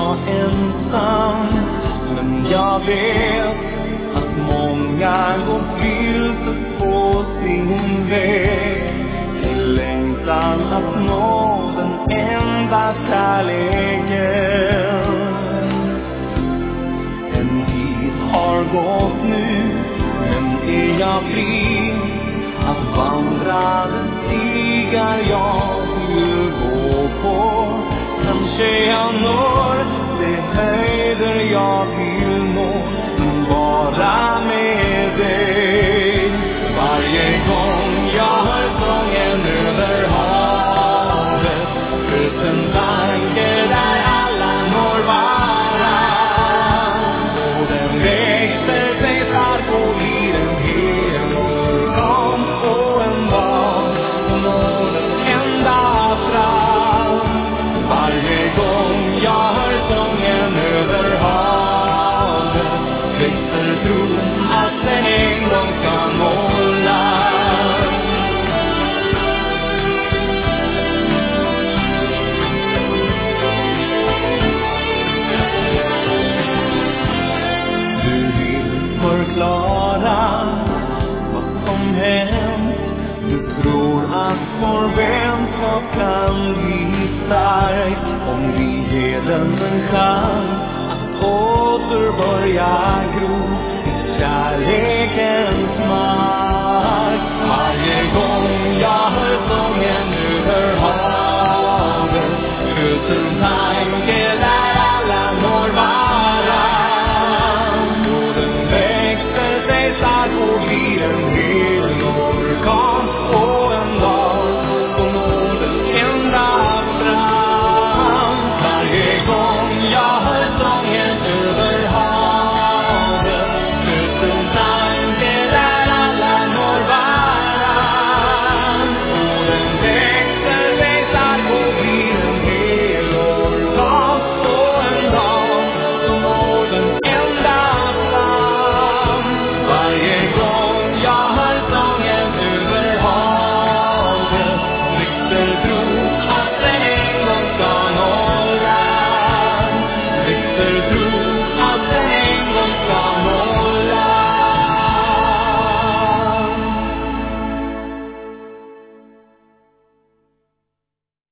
jag ensam. Men jag vet att många går vilse på sin väg. I längtan att nå den enda kärleken. En tid har gått nu, men är jag fri att vandra den stigar jag vill gå på. Kanske jag når de höjder jag vill nå, vara med dig. Varje gång jag hör sången över havet, ut en tanke där alla når varann. Och den växer sig stark och blir en hel kom på en dag och når den ända fram. Varje gång jag hör sången över havet, växer tron att den en gång ska måla. Du vill förklara vad som hänt. Du tror att vår vänskap kan bli stark om vi ger den en chans att åter börja gro i kärleken.